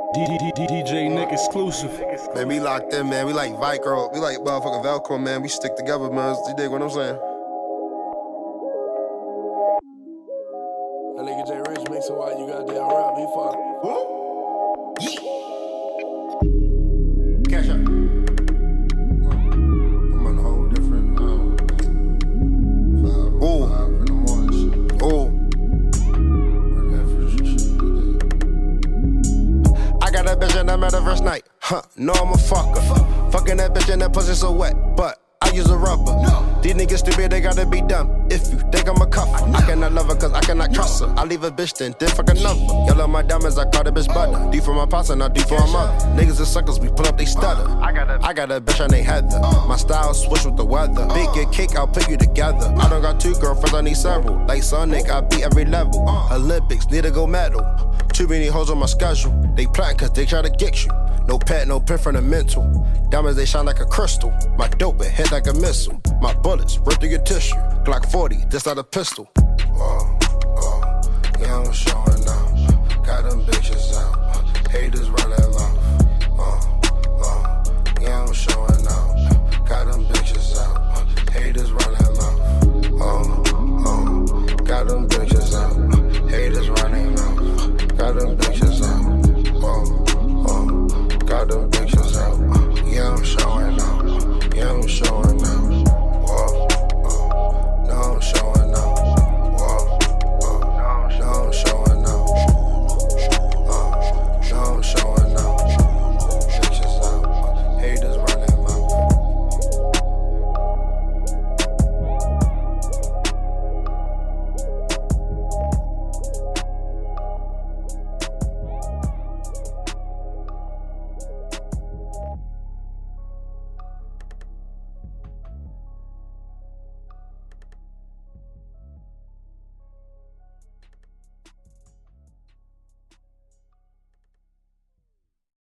DJ Nick exclusive. Man, we locked in, man. We like Velcro. We like motherfucking Velcro, man. We stick together, man. You dig what I'm saying? That nigga J Rich makes it while you got that rap. He fuck. Whoa. Yeah. Cash up. I'm on a whole different five in the morning shit. Ooh. I got that bitch in that metaverse night. No, I'm a fucker. Fucking that bitch and that pussy so wet, but I use a rubber. These niggas stupid, they gotta be dumb. If you think I'm a cuffer, I cannot love her cause I cannot trust her. I leave a bitch then fuck a number. Y'all love my diamonds, I call the bitch butter. D for my pasta, not D for my mother. Niggas is suckers, we pull up, they stutter. I got a bitch, I ain't Heather. My style switch with the weather. Big get cake, I'll put you together. I don't got two girlfriends, I need several. Like Sonic, I beat every level. Olympics, need to go medal. Too many hoes on my schedule. They plotting cause they try to get you. No pet, no pin for the mental. Diamonds, they shine like a crystal. My dope, it hit like a missile. My bullets rip through your tissue. Glock 40, this not a pistol.